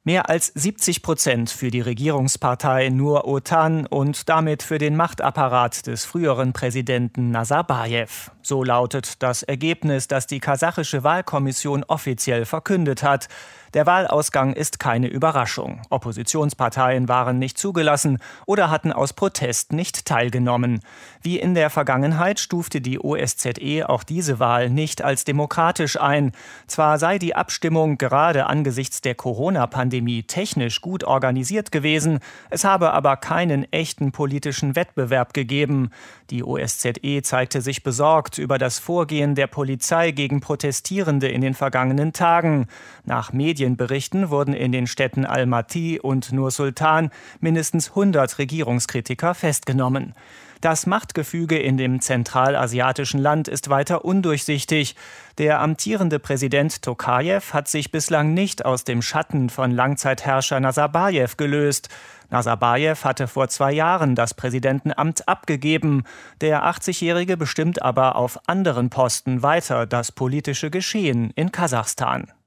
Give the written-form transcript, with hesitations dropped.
Mehr als 70% für die Regierungspartei Nur-Otan und damit für den Machtapparat des früheren Präsidenten Nazarbajew. So lautet das Ergebnis, das die kasachische Wahlkommission offiziell verkündet hat. Der Wahlausgang ist keine Überraschung. Oppositionsparteien waren nicht zugelassen oder hatten aus Protest nicht teilgenommen. Wie in der Vergangenheit stufte die OSZE auch diese Wahl nicht als demokratisch ein. Zwar sei die Abstimmung gerade angesichts der Corona-Pandemie technisch gut organisiert gewesen, es habe aber keinen echten politischen Wettbewerb gegeben. Die OSZE zeigte sich besorgt über das Vorgehen der Polizei gegen Protestierende in den vergangenen Tagen. Nach Medienberichten wurden in den Städten Almaty und Nur-Sultan mindestens 100 Regierungskritiker festgenommen. Das Machtgefüge in dem zentralasiatischen Land ist weiter undurchsichtig. Der amtierende Präsident Tokajew hat sich bislang nicht aus dem Schatten von Langzeitherrscher Nazarbajew gelöst. Nazarbajew hatte vor 2 Jahren das Präsidentenamt abgegeben. Der 80-Jährige bestimmt aber auf anderen Posten weiter das politische Geschehen in Kasachstan.